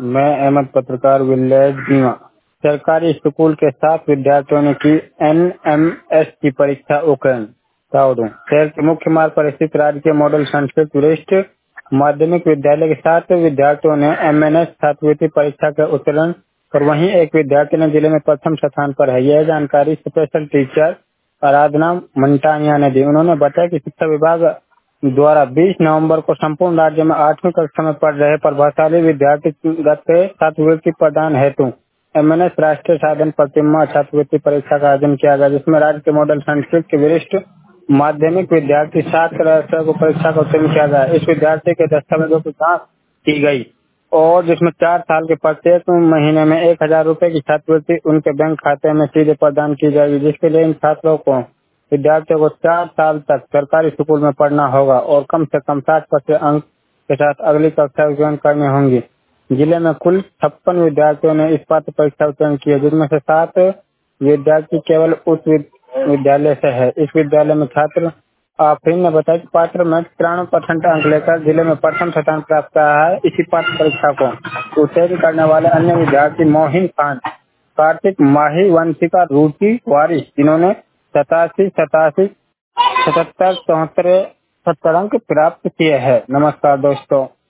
मैं अहमद पत्रकार विलेज बीमा। सरकारी स्कूल के 7 विद्यार्थियों ने की NMS की परीक्षा उत्तीर्ण। शहर के मुख्य मार्ग पर स्थित राजकीय मॉडल संस्कृत वरिष्ठ माध्यमिक विद्यालय के 7 विद्यार्थियों ने MNS छात्रवृत्ति परीक्षा के उत्तीर्ण और वहीं एक विद्यार्थी ने जिले में प्रथम स्थान पर है। यह जानकारी स्पेशल टीचर आराधना मंटानिया ने दी। उन्होंने बताया कि शिक्षा विभाग द्वारा 20 नवंबर को संपूर्ण राज्य में 8वीं कक्षा में पढ़ रहे प्रभावशाली विद्यार्थीगत छात्रवृत्ति प्रदान हेतु MNS राष्ट्रीय साधन प्रतिमा छात्रवृत्ति परीक्षा का आयोजन किया गया, जिसमें राज्य के मॉडल संस्कृत के वरिष्ठ माध्यमिक विद्यार्थी 7 को परीक्षा का उत्तीर्ण किया गया। इस विद्यार्थी के दस्तावेजों की जांच की गई और जिसमें 4 साल के प्रत्येक महीने में 1000 रुपए की छात्रवृत्ति उनके बैंक खाते में सीधे प्रदान की जाएगी, जिसके लिए इन छात्रों को विद्यार्थियों को 4 साल तक सरकारी स्कूल में पढ़ना होगा और कम से कम 60% अंक के साथ अगली कक्षा उत्तीर्ण करनी होंगी। जिले में कुल 56 विद्यार्थियों ने इस पात्र परीक्षा उत्तीर्ण की है, जिसमें से 7 विद्यार्थी केवल उच्च विद्यालय से है। इस विद्यालय में छात्र आफरीन ने बताया कि पात्र में 93% अंक लेकर जिले में प्रथम स्थान प्राप्त किया है। इसी पात्र परीक्षा को उत्तीर्ण करने वाले अन्य विद्यार्थी मोहिन खान, कार्तिक, माही, वंशिका, रुचि, वारिस, जिन्होंने 87, 77, 77, 74, 70 अंक प्राप्त किए हैं। नमस्कार दोस्तों।